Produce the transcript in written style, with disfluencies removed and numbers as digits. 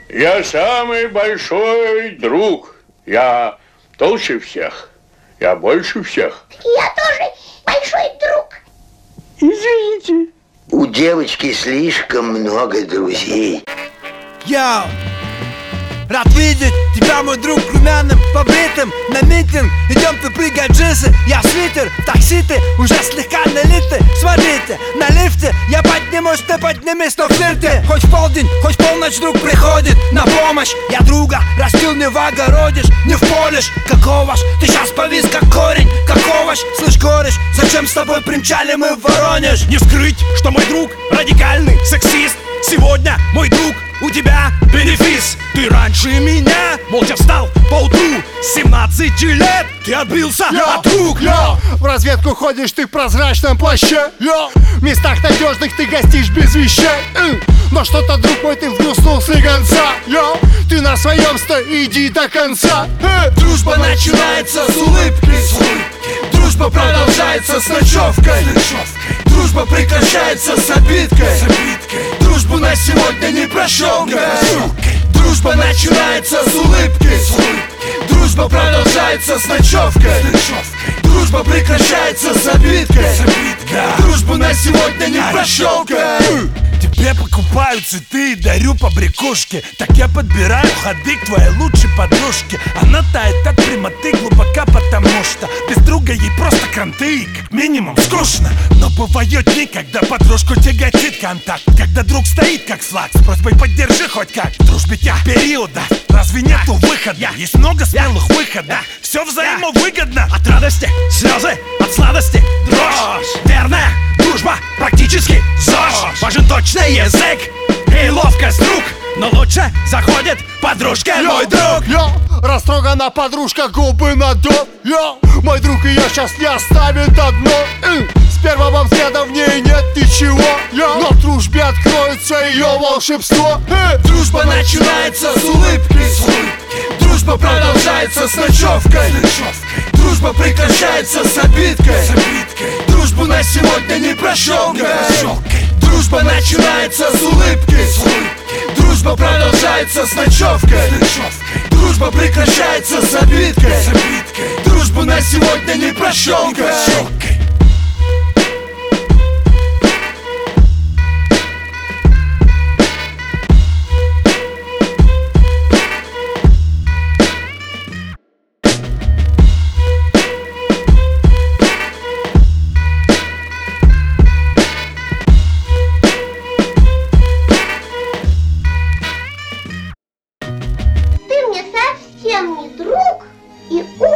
Я самый большой друг. Я толще всех. Я больше всех. Я тоже большой друг. Извините. У девочки слишком много друзей. Йоу! Рад видеть тебя, мой друг, румяным, побритым. На митинг идем, ты прыгай джинсы. Я в свитер, в такси ты уже слегка налитый. Смотрите, на лифте я поднимусь, ты поднимись, но флирте. Хоть в полдень, хоть в полночь друг приходит на помощь. Я друга растил не в огородишь, не в полишь. Какого ж ты сейчас повис как корень, как овощ. Слышь, кореш, зачем с тобой примчали мы в Воронеж? Не скрыть, что мой друг радикальный сексист. Сегодня, мой друг, у тебя бенефис. Ты раньше меня молча встал поутру. С 17 лет ты отбился от рук. В разведку ходишь ты в прозрачном плаще. В местах надежных ты гостишь без вещей. Но что-то, друг мой, ты вгнуснул слегонца. Ты на своем стой, иди до конца. Дружба начинается с улыбки. Дружба продолжается с ночевкой. Дружба прекращается с обидкой. Дружбу на сегодня не прощенкой. Дружба начинается с улыбки. Дружба продолжается с ночевкой. Дружба прекращается с обидкой. Дружбу на сегодня не прощенкой. Тебе покупаю цветы и дарю побрякушки. Так я подбираю ходы к твоей лучшей подружке. Она тает от прямоты глубоко, потому что без друга ей просто кранты, как минимум скучно. Но бывают дни, когда подружку тяготит контакт, когда друг стоит как флаг с просьбой поддержи хоть как. В дружбе тех периодов разве нету выхода? Есть много смелых выходов, все взаимовыгодно. От радости слезы, от сладости дрожь. Верная дружба практически ЗОЖ. Важен точный язык и ловкость рук, но лучше заходит подружка, мой друг. Растрогана подружка, губы надув. Мой друг ее сейчас не оставит одну. С первого взгляда в ней нет ничего, но в дружбе откроется ее волшебство. Дружба начинается с улыбки. Дружба продолжается с ночевкой. Дружба прекращается с обидкой. Дружбу на сегодня не прощенкой. Дружба начинается с улыбки. Дружба продолжается с ночевкой. Дружба прекращается с обидкой. Дружбу на сегодня не прощенкой. Ты мне совсем не друг и